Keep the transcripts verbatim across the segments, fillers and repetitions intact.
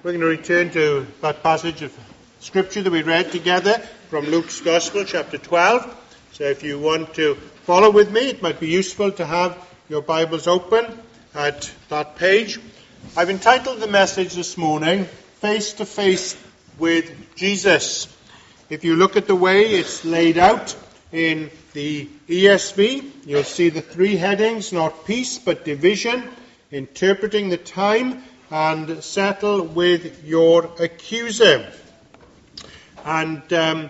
We're going to return to that passage of Scripture that we read together from Luke's Gospel, chapter twelve. So if you want to follow with me, it might be useful to have your Bibles open at that page. I've entitled the message this morning, Face to Face with Jesus. If you look at the way it's laid out in the E S V, you'll see the three headings, not peace but division, interpreting the time, and settle with your accuser. And um,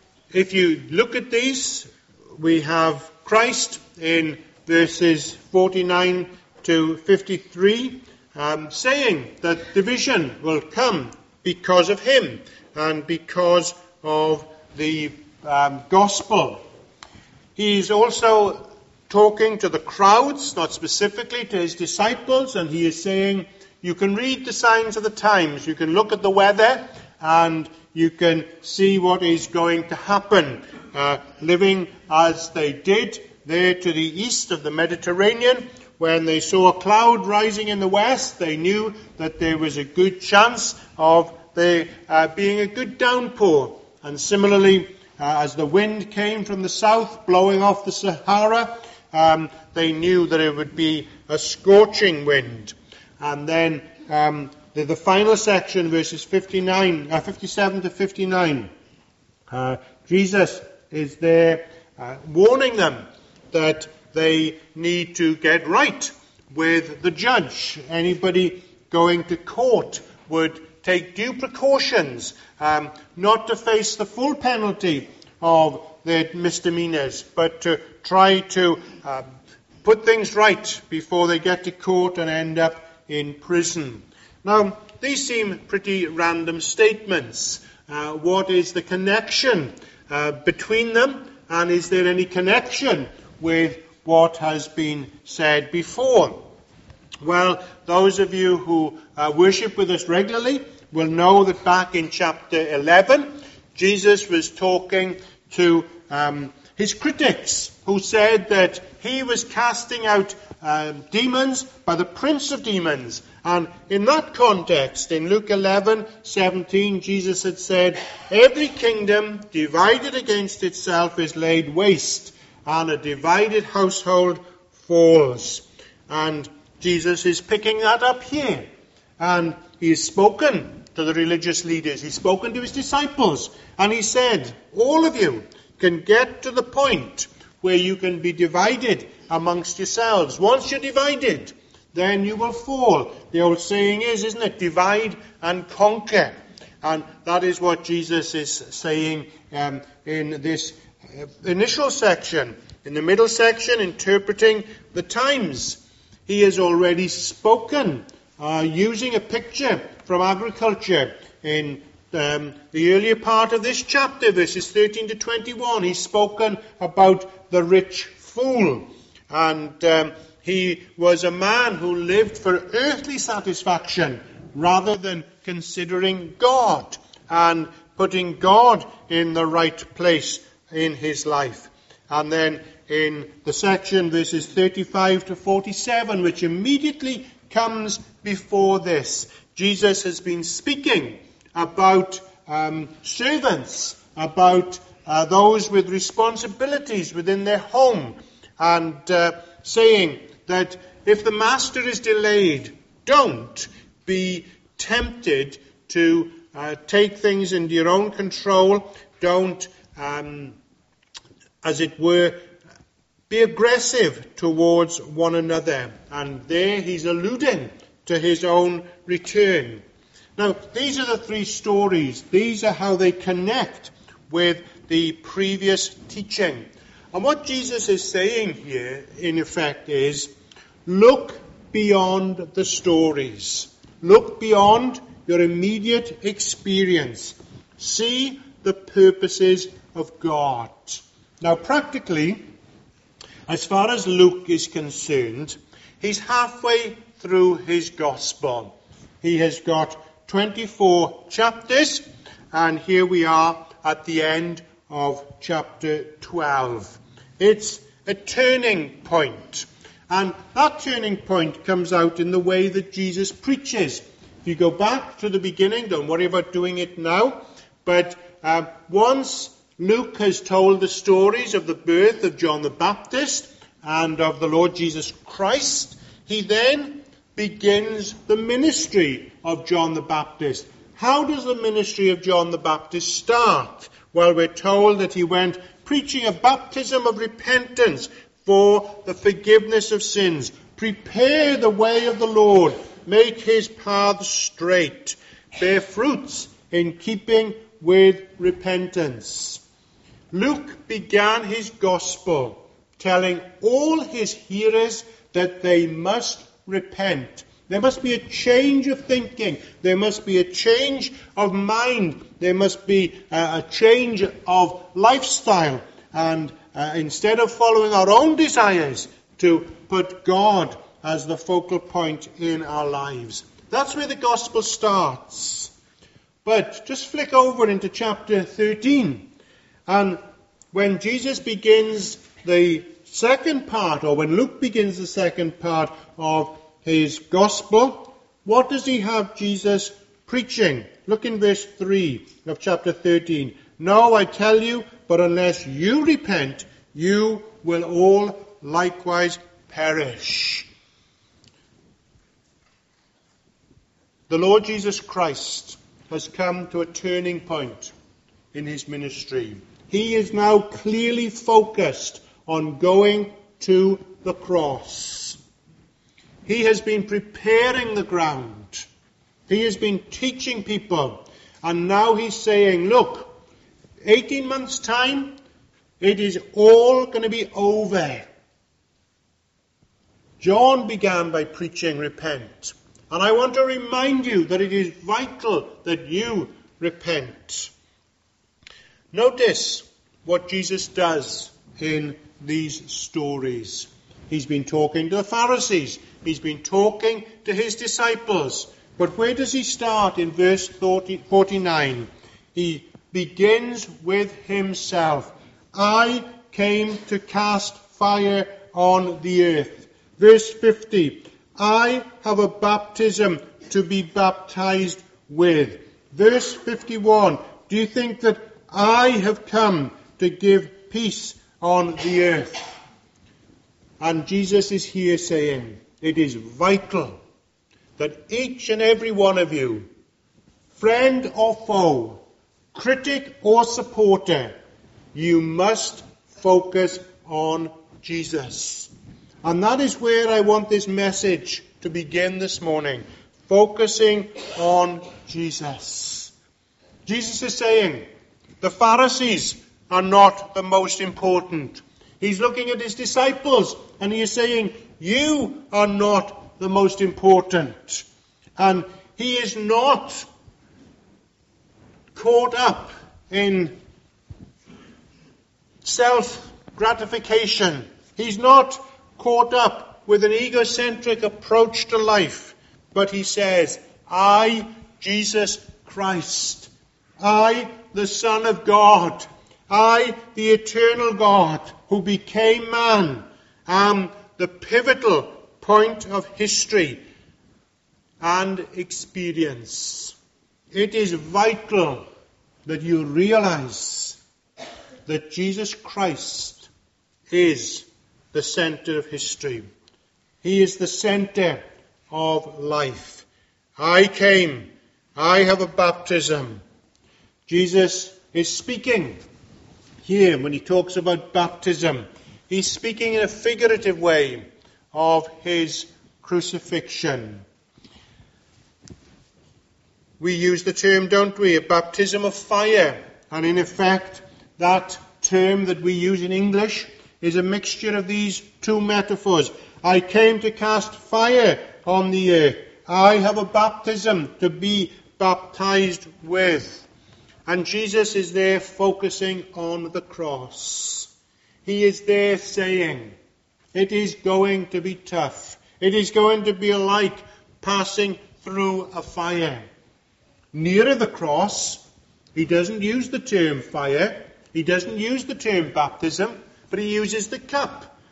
if you look at these, we have Christ in verses forty-nine to fifty-three um, saying that division will come because of him and because of the um, gospel. He's also talking to the crowds, not specifically to his disciples, and he is saying, you can read the signs of the times, you can look at the weather, and you can see what is going to happen. Uh, living as they did there to the east of the Mediterranean, when they saw a cloud rising in the west, they knew that there was a good chance of there uh, being a good downpour. And similarly, uh, as the wind came from the south, blowing off the Sahara, um, they knew that it would be a scorching wind. And then um, the, the final section, verses fifty-nine, uh, fifty-seven to fifty-nine, uh, Jesus is there uh, warning them that they need to get right with the judge. Anybody going to court would take due precautions um, not to face the full penalty of their misdemeanors, but to try to um, put things right before they get to court and end up in prison. Now, these seem pretty random statements. Uh, what is the connection uh, between them? And is there any connection with what has been said before? Well, those of you who uh, worship with us regularly will know that back in chapter eleven, Jesus was talking to um, his critics, who said that he was casting out um, demons by the prince of demons. And in that context, in Luke eleven seventeen, Jesus had said, every kingdom divided against itself is laid waste, and a divided household falls. And Jesus is picking that up here. And he's spoken to the religious leaders. He's spoken to his disciples. And he said, all of you can get to the point where you can be divided amongst yourselves. Once you're divided, then you will fall. The old saying is, isn't it, divide and conquer. And that is what Jesus is saying um, in this uh, initial section. In the middle section, interpreting the times. He has already spoken uh, using a picture from agriculture in Um, the earlier part of this chapter, verses thirteen to twenty-one, he's spoken about the rich fool. And um, he was a man who lived for earthly satisfaction rather than considering God and putting God in the right place in his life. And then in the section, verses thirty-five to forty-seven, which immediately comes before this, Jesus has been speaking about um, servants, about uh, those with responsibilities within their home, and uh, saying that if the master is delayed, don't be tempted to uh, take things into your own control. Don't, um, as it were, be aggressive towards one another. And there he's alluding to his own return. Now, these are the three stories. These are how they connect with the previous teaching. And what Jesus is saying here, in effect, is look beyond the stories. Look beyond your immediate experience. See the purposes of God. Now, practically, as far as Luke is concerned, he's halfway through his gospel. He has got twenty-four chapters, and here we are at the end of chapter twelve. It's a turning point, and that turning point comes out in the way that Jesus preaches. If you go back to the beginning, don't worry about doing it now, but uh, once Luke has told the stories of the birth of John the Baptist and of the Lord Jesus Christ, he then begins the ministry of John the Baptist. How does the ministry of John the Baptist start? Well, we're told that he went preaching a baptism of repentance for the forgiveness of sins. Prepare the way of the Lord. Make his path straight. Bear fruits in keeping with repentance. Luke began his gospel telling all his hearers that they must repent. There must be a change of thinking. There must be a change of mind. There must be a, a change of lifestyle. And uh, instead of following our own desires, to put God as the focal point in our lives. That's where the gospel starts. But just flick over into chapter thirteen. And when Jesus begins the second part, or when Luke begins the second part of his gospel, what does he have Jesus preaching? Look in verse three of chapter thirteen. No, I tell you, but unless you repent, you will all likewise perish. The Lord Jesus Christ has come to a turning point in his ministry. He is now clearly focused on going to the cross. He has been preparing the ground. He has been teaching people. And now he's saying, look, eighteen months' time, it is all going to be over. John began by preaching repent. And I want to remind you that it is vital that you repent. Notice what Jesus does in these stories. He's been talking to the Pharisees. He's been talking to his disciples. But where does he start in verse forty-nine? He begins with himself. I came to cast fire on the earth. Verse fifty. I have a baptism to be baptized with. Verse fifty-one. Do you think that I have come to give peace on the earth? And Jesus is here saying, it is vital that each and every one of you, friend or foe, critic or supporter, you must focus on Jesus. And that is where I want this message to begin this morning, focusing on Jesus. Jesus is saying, the Pharisees are not the most important. He's looking at his disciples and he is saying, you are not the most important. And he is not caught up in self-gratification. He's not caught up with an egocentric approach to life. But he says, I, Jesus Christ, I, the Son of God, I, the eternal God, who became man, am the pivotal point of history and experience. It is vital that you realize that Jesus Christ is the center of history. He is the center of life. I came. I have a baptism. Jesus is speaking here when he talks about baptism. He's speaking in a figurative way of his crucifixion. We use the term, don't we, a baptism of fire. And in effect, that term that we use in English is a mixture of these two metaphors. I came to cast fire on the earth. I have a baptism to be baptized with. And Jesus is there focusing on the cross. He is there saying, it is going to be tough. It is going to be like passing through a fire. Nearer the cross, he doesn't use the term fire. He doesn't use the term baptism, but he uses the cup.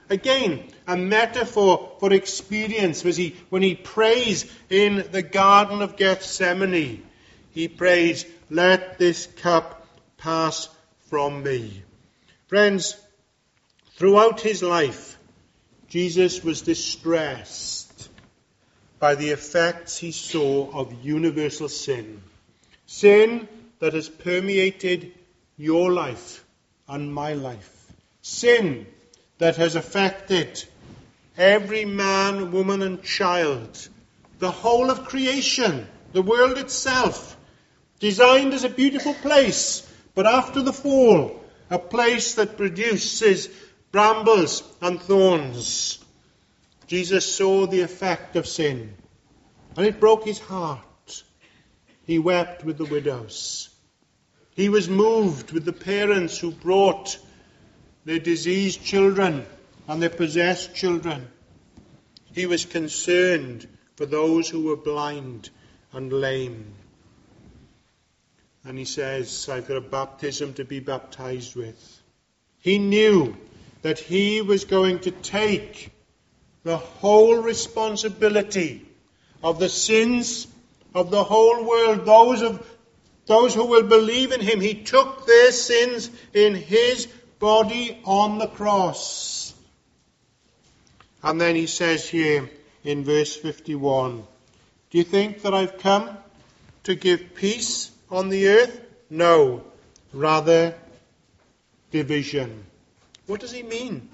Again, a metaphor for experience was he, when he prays in the Garden of Gethsemane. He prays, "Let this cup pass from me." Friends, throughout his life, Jesus was distressed by the effects he saw of universal sin. Sin that has permeated your life and my life. Sin that has affected every man, woman and child, the whole of creation, the world itself, designed as a beautiful place, but after the fall, a place that produces brambles and thorns. Jesus saw the effect of sin, and it broke his heart. He wept with the widows. He was moved with the parents who brought their diseased children and their possessed children. He was concerned for those who were blind and lame. And he says, "I've got a baptism to be baptized with." He knew that he was going to take the whole responsibility of the sins of the whole world, those of those who will believe in him. He took their sins in his body on the cross. And then he says here in verse fifty-one, "Do you think that I've come to give peace on the earth? No, rather division." What does he mean?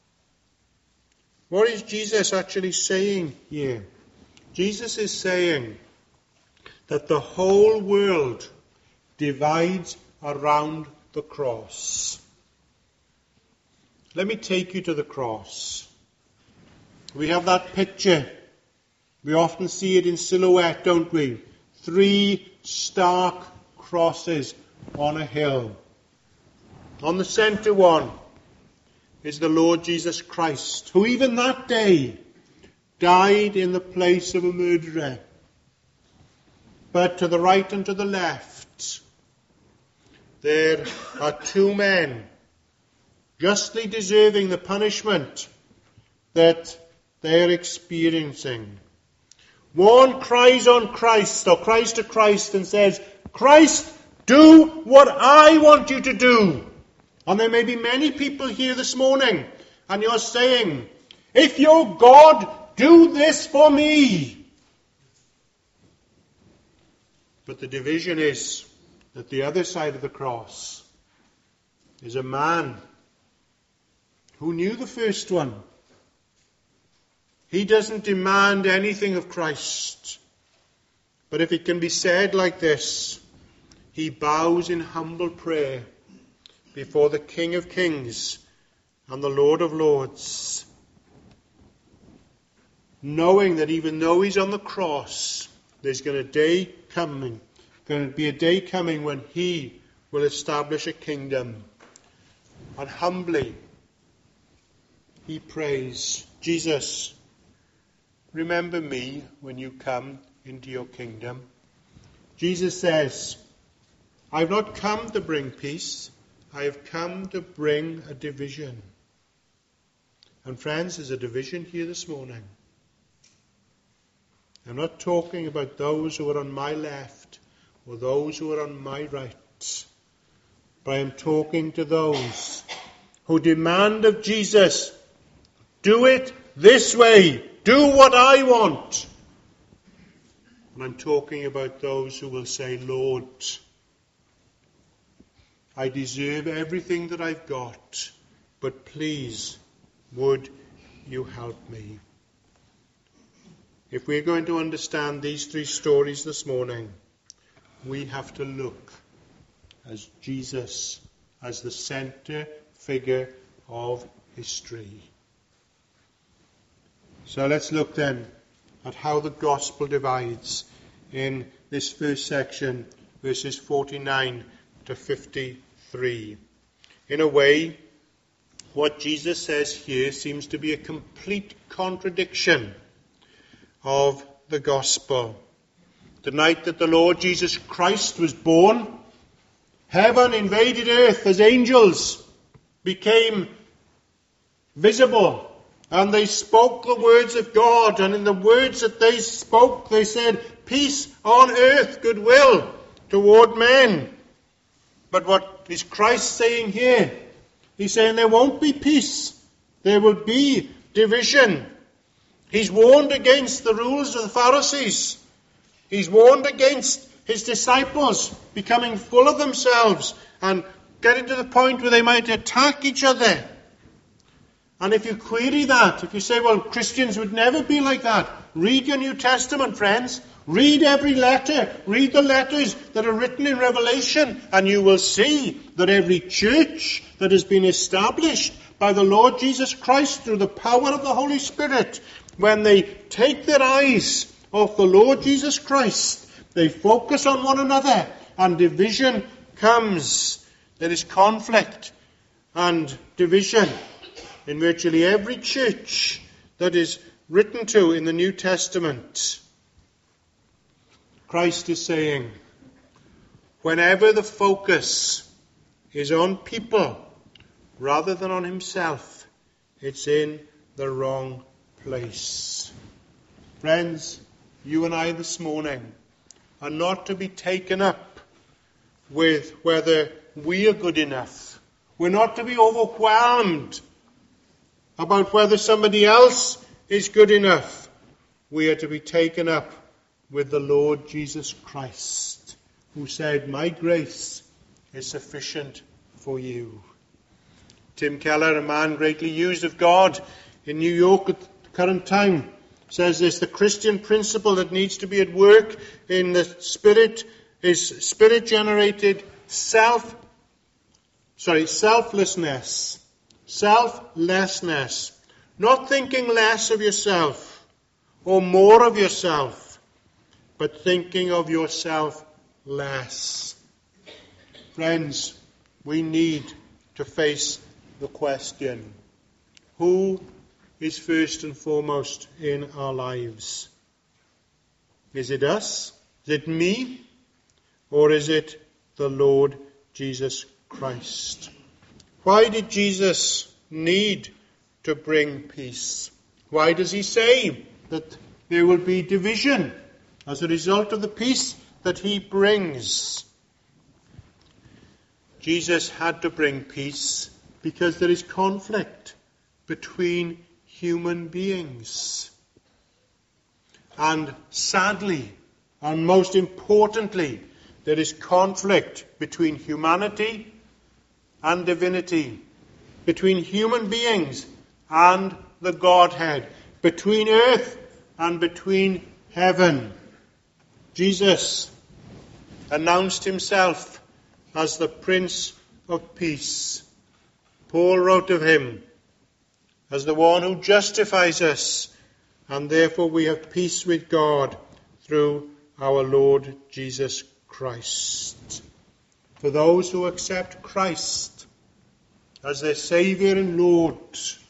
What is Jesus actually saying here? Jesus is saying that the whole world divides around the cross. Let me take you to the cross. We have that picture. We often see it in silhouette, don't we? Three stark crosses on a hill. On the center one is the Lord Jesus Christ, who even that day died in the place of a murderer. But to the right and to the left, there are two men justly deserving the punishment that they're experiencing. One cries on Christ, or cries to Christ and says, "Christ, do what I want you to do." And there may be many people here this morning, and you're saying, "If you're God, do this for me." But the division is that the other side of the cross is a man who knew the first one. He doesn't demand anything of Christ. But if it can be said like this, he bows in humble prayer before the King of Kings and the Lord of Lords, knowing that even though he's on the cross, there's going to day coming, going to be a day coming when he will establish a kingdom. And humbly, he prays, "Jesus, remember me when you come into your kingdom." Jesus says, "I've not come to bring peace. I have come to bring a division." And friends, there's a division here this morning. I'm not talking about those who are on my left or those who are on my right. But I am talking to those who demand of Jesus, "Do it this way. Do what I want." And I'm talking about those who will say, "Lord, I deserve everything that I've got, but please, would you help me?" If we're going to understand these three stories this morning, we have to look as Jesus as the center figure of history. So let's look then at how the gospel divides in this first section, verses forty-nine to fifty-three. In a way, what Jesus says here seems to be a complete contradiction of the gospel. The night that the Lord Jesus Christ was born, heaven invaded earth as angels became visible. And they spoke the words of God. And in the words that they spoke, they said, peace on earth, goodwill toward men. But what is Christ saying here? He's saying there won't be peace. There will be division. He's warned against the rules of the Pharisees. He's warned against his disciples becoming full of themselves and getting to the point where they might attack each other. And if you query that, if you say, well, Christians would never be like that, read your New Testament, friends. Read every letter. Read the letters that are written in Revelation, and you will see that every church that has been established by the Lord Jesus Christ through the power of the Holy Spirit, when they take their eyes off the Lord Jesus Christ, they focus on one another, and division comes. There is conflict and division in virtually every church that is written to in the New Testament. Christ is saying, whenever the focus is on people rather than on himself, it's in the wrong place. Friends, you and I this morning are not to be taken up with whether we are good enough. We're not to be overwhelmed about whether somebody else is good enough. We are to be taken up with the Lord Jesus Christ, who said, my grace is sufficient for you. Tim Keller, a man greatly used of God in New York at the current time, says this: the Christian principle that needs to be at work in the spirit is spirit-generated self, sorry, selflessness. Selflessness. Not thinking less of yourself or more of yourself, but thinking of yourself less. Friends, we need to face the question, who is first and foremost in our lives? Is it us? Is it me? Or is it the Lord Jesus Christ? Why did Jesus need to bring peace? Why does he say that there will be division as a result of the peace that he brings? Jesus had to bring peace because there is conflict between human beings. And sadly, and most importantly, there is conflict between humanity and divinity, between human beings and the Godhead, between earth and between heaven. Jesus announced himself as the Prince of Peace. Paul wrote of him as the one who justifies us, and therefore we have peace with God through our Lord Jesus Christ. For those who accept Christ as their Saviour and Lord,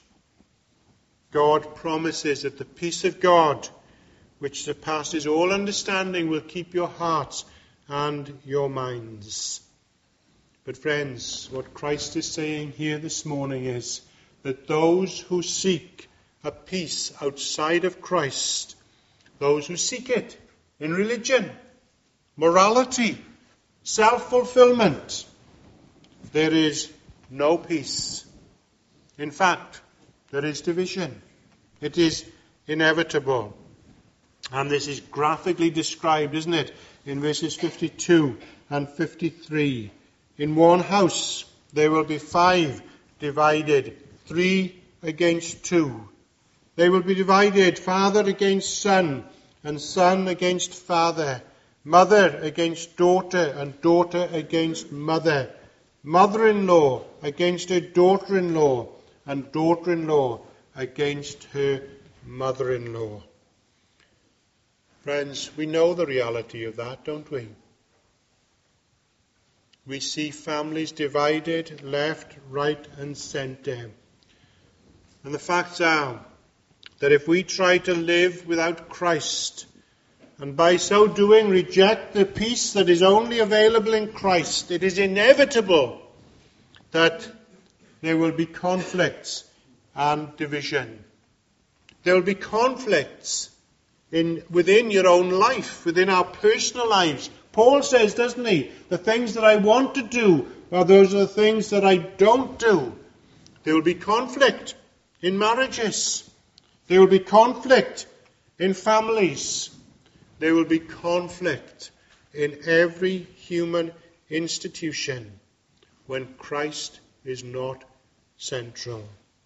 God promises that the peace of God, which surpasses all understanding, will keep your hearts and your minds. But friends, what Christ is saying here this morning is that those who seek a peace outside of Christ, those who seek it in religion, morality, self-fulfillment, there is no peace. In fact, there is division. It is inevitable. And this is graphically described, isn't it, in verses fifty-two and fifty-three. In one house there will be five divided, three against two. They will be divided, father against son, and son against father, mother against daughter, and daughter against mother, mother-in-law against her daughter-in-law, and daughter-in-law against her mother-in-law. Friends, we know the reality of that, don't we? We see families divided, left, right, and centre. And the facts are that if we try to live without Christ, and by so doing reject the peace that is only available in Christ, it is inevitable that there will be conflicts and division. There will be conflicts in, within your own life, within our personal lives. Paul says, doesn't he, the things that I want to do, well, those are the things that I don't do. There will be conflict in marriages. There will be conflict in families. There will be conflict in every human institution when Christ is not central.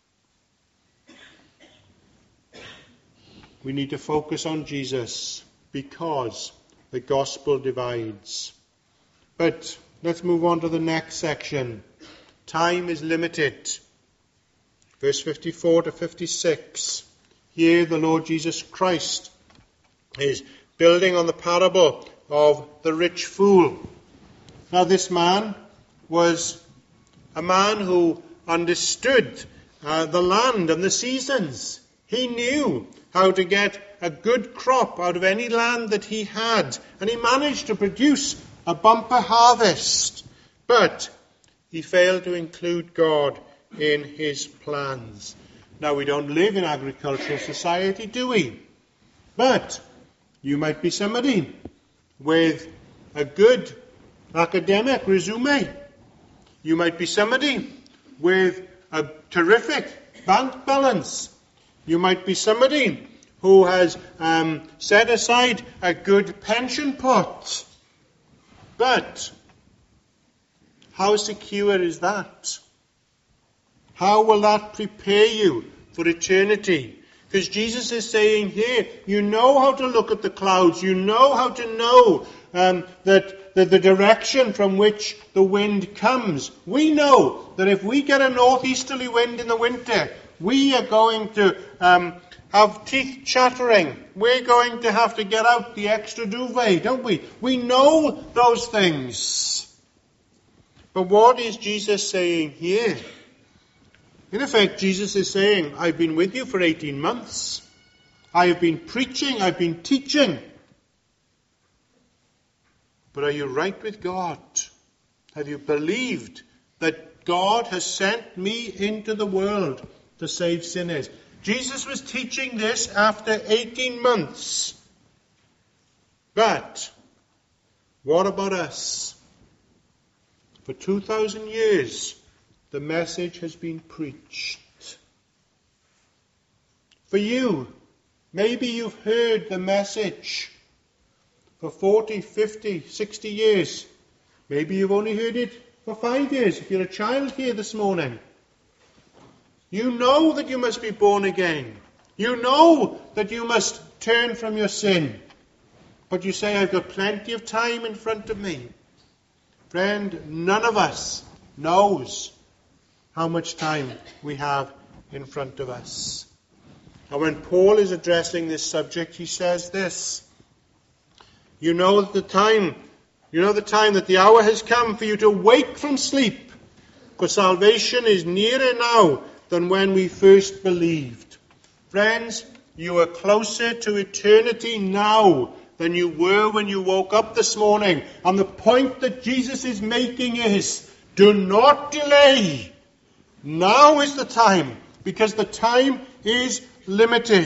We need to focus on Jesus because the gospel divides. But let's move on to the next section. Time is limited. Verse fifty-four to fifty-six. Here the Lord Jesus Christ is building on the parable of the rich fool. Now this man was a man who understood uh, the land and the seasons. He knew how to get a good crop out of any land that he had. And he managed to produce a bumper harvest. But he failed to include God in his plans. Now, we don't live in agricultural society, do we? But you might be somebody with a good academic resume. You might be somebody with a terrific bank balance. You might be somebody who has um, set aside a good pension pot. But how secure is that? How will that prepare you for eternity? Because Jesus is saying here, you know how to look at the clouds. You know how to know um, that, that the direction from which the wind comes. We know that if we get a northeasterly wind in the winter, we are going to um, have teeth chattering. We're going to have to get out the extra duvet, don't we? We know those things. But what is Jesus saying here? In effect, Jesus is saying, I've been with you for eighteen months. I have been preaching, I've been teaching. But are you right with God? Have you believed that God has sent me into the world to save sinners? Jesus was teaching this after eighteen months. But what about us? For two thousand years, the message has been preached. For you, maybe you've heard the message for forty, fifty, sixty years. Maybe you've only heard it for five years, if you're a child here this morning. You know that you must be born again. You know that you must turn from your sin. But you say, I've got plenty of time in front of me. Friend, none of us knows how much time we have in front of us. And when Paul is addressing this subject, he says this. You know the time, you know the time that the hour has come for you to wake from sleep, because salvation is nearer now than when we first believed. Friends, you are closer to eternity now than you were when you woke up this morning. And the point that Jesus is making is, do not delay. Now is the time, because the time is limited.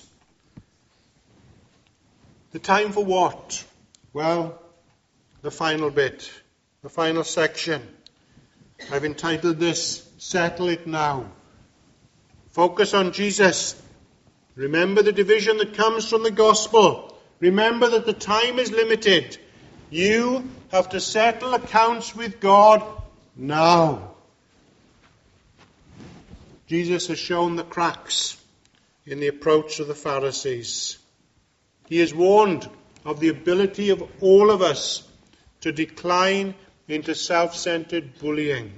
The time for what? Well, the final bit, the final section. I've entitled this, Settle It Now. Focus on Jesus. Remember the division that comes from the gospel. Remember that the time is limited. You have to settle accounts with God now. Jesus has shown the cracks in the approach of the Pharisees. He has warned of the ability of all of us to decline into self-centered bullying.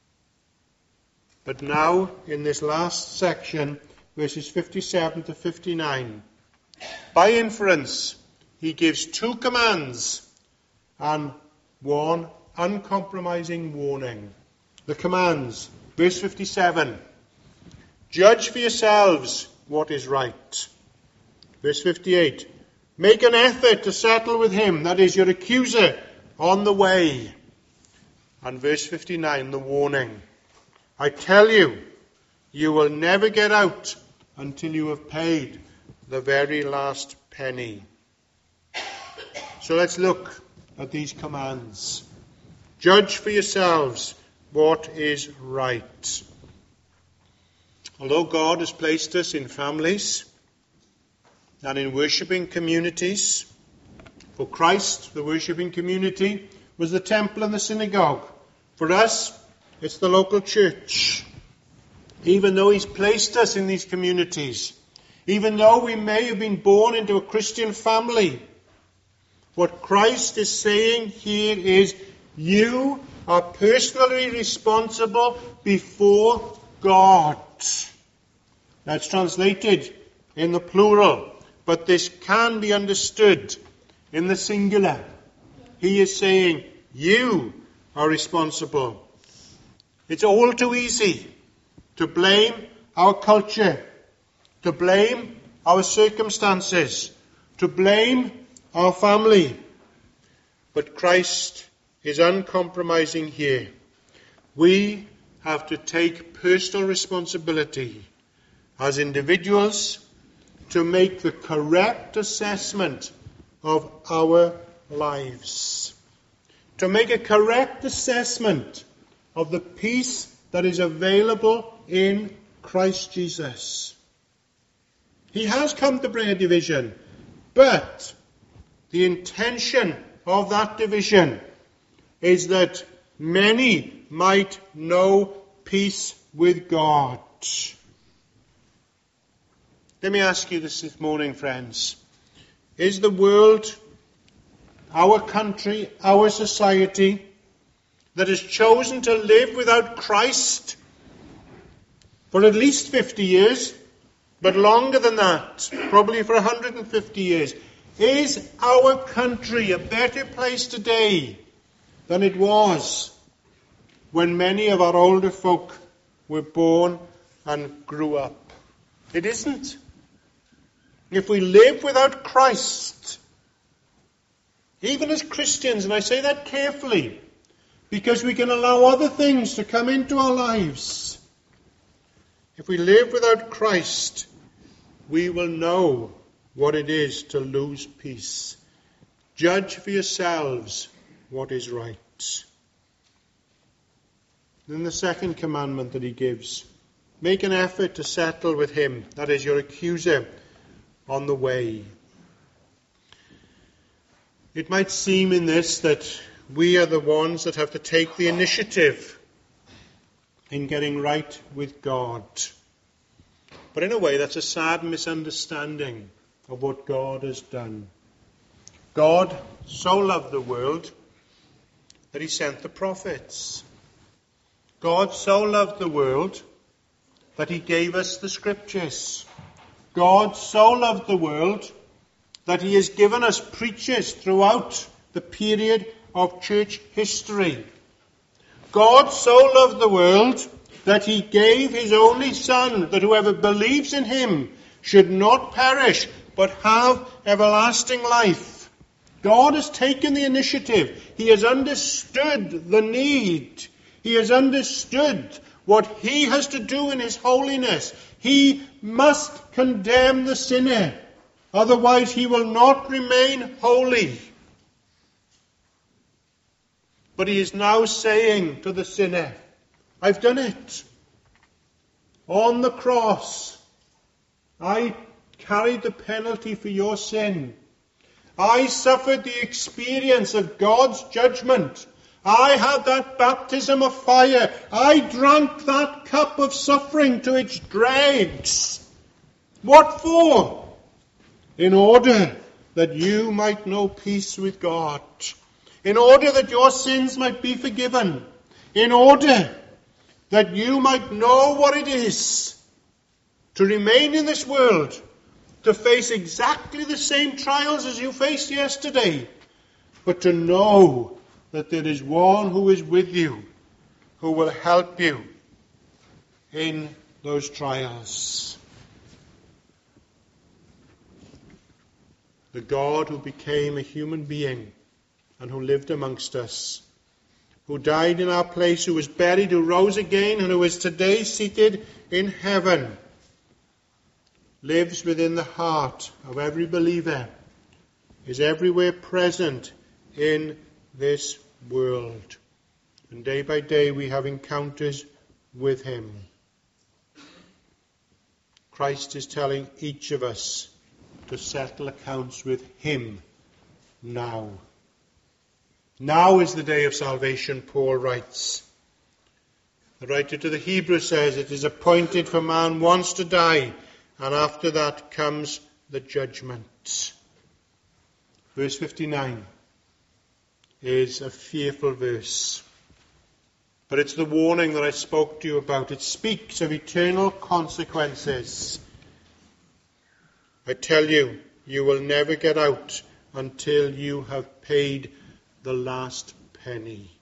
But now, in this last section, verses fifty-seven to fifty-nine, by inference, he gives two commands and one uncompromising warning. The commands, verse fifty-seven, judge for yourselves what is right. Verse fifty-eight, make an effort to settle with him, that is, your accuser, on the way. And verse fifty-nine, the warning. I tell you, You will never get out until you have paid the very last penny. So let's look at these commands. Judge for yourselves what is right. Although God has placed us in families and in worshipping communities, for Christ, the worshipping community was the temple and the synagogue. For us, it's the local church. Even though he's placed us in these communities, even though we may have been born into a Christian family, what Christ is saying here is, you are personally responsible before God. That's translated in the plural, but this can be understood in the singular. He is saying, you are responsible. It's all too easy to blame our culture, to blame our circumstances, to blame our family. But Christ is uncompromising here. We have to take personal responsibility as individuals to make the correct assessment of our lives. To make a correct assessment of the peace that is available in Christ Jesus. He has come to bring a division, but the intention of that division is that many might know peace with God. Let me ask you this this morning, friends. Is the world, our country, our society, that has chosen to live without Christ for at least fifty years, but longer than that, probably for one hundred fifty years, is our country a better place today than it was when many of our older folk were born and grew up? It isn't. If we live without Christ, even as Christians, and I say that carefully, because we can allow other things to come into our lives. If we live without Christ, we will know what it is to lose peace. Judge for yourselves what is right. Then the second commandment that he gives, make an effort to settle with him, that is your accuser, on the way. It might seem in this that we are the ones that have to take the initiative in getting right with God. But in a way, that's a sad misunderstanding of what God has done. God so loved the world that he sent the prophets. God so loved the world that he gave us the scriptures. God so loved the world that he has given us preachers throughout the period of church history. God so loved the world that he gave his only Son, that whoever believes in him should not perish, but have everlasting life. God has taken the initiative. He has understood the need. He has understood what he has to do in his holiness. He must condemn the sinner. Otherwise he will not remain holy. But he is now saying to the sinner, I've done it. On the cross, I carried the penalty for your sin. I suffered the experience of God's judgment. I had that baptism of fire. I drank that cup of suffering to its dregs. What for? In order that you might know peace with God. In order that your sins might be forgiven. In order that you might know what it is to remain in this world, to face exactly the same trials as you faced yesterday, but to know that there is one who is with you, who will help you in those trials. The God who became a human being and who lived amongst us, who died in our place, who was buried, who rose again, and who is today seated in heaven, lives within the heart of every believer, is everywhere present in this world. And day by day we have encounters with him. Christ is telling each of us to settle accounts with him now. Now is the day of salvation, Paul writes. The writer to the Hebrews says it is appointed for man once to die, and after that comes the judgment. Verse fifty-nine is a fearful verse. But it's the warning that I spoke to you about. It speaks of eternal consequences. I tell you, you will never get out until you have paid the last penny.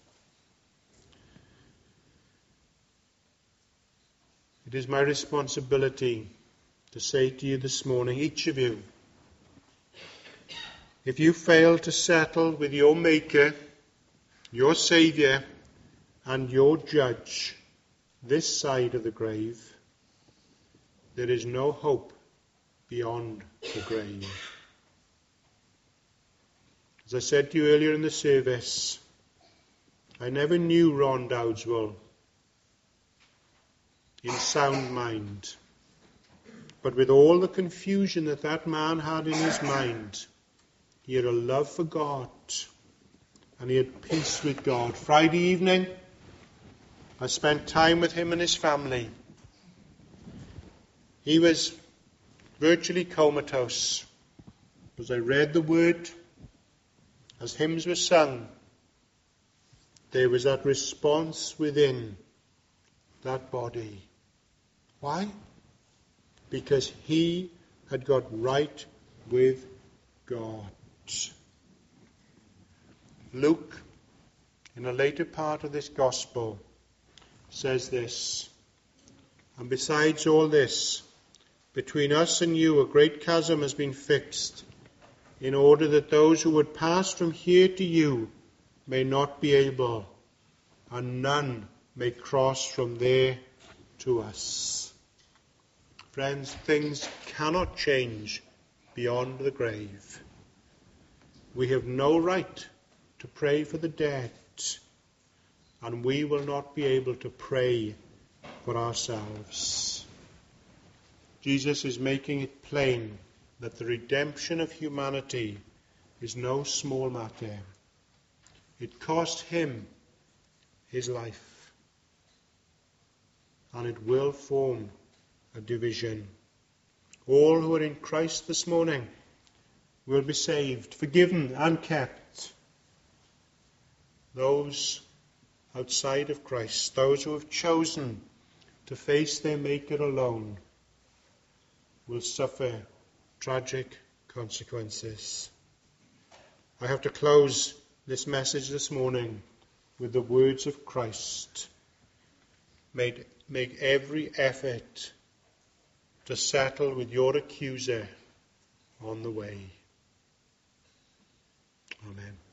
It is my responsibility to say to you this morning, each of you, if you fail to settle with your Maker, your Saviour, and your Judge this side of the grave, there is no hope beyond the grave. As I said to you earlier in the service, I never knew Ron Dowdeswell in sound mind. But with all the confusion that that man had in his mind, he had a love for God and he had peace with God. Friday evening, I spent time with him and his family. He was virtually comatose. As I read the word, as hymns were sung, there was that response within that body. Why? Because he had got right with God. Luke, in a later part of this gospel, says this, and besides all this, between us and you a great chasm has been fixed, in order that those who would pass from here to you may not be able, and none may cross from there to us. Friends, things cannot change beyond the grave. We have no right to pray for the dead, and we will not be able to pray for ourselves. Jesus is making it plain that the redemption of humanity is no small matter. It cost him his life, and it will form a division. All who are in Christ this morning will be saved, forgiven and kept. Those outside of Christ, those who have chosen to face their Maker alone, will suffer tragic consequences. I have to close this message this morning with the words of Christ. Make, make every effort to settle with your accuser on the way. Amen.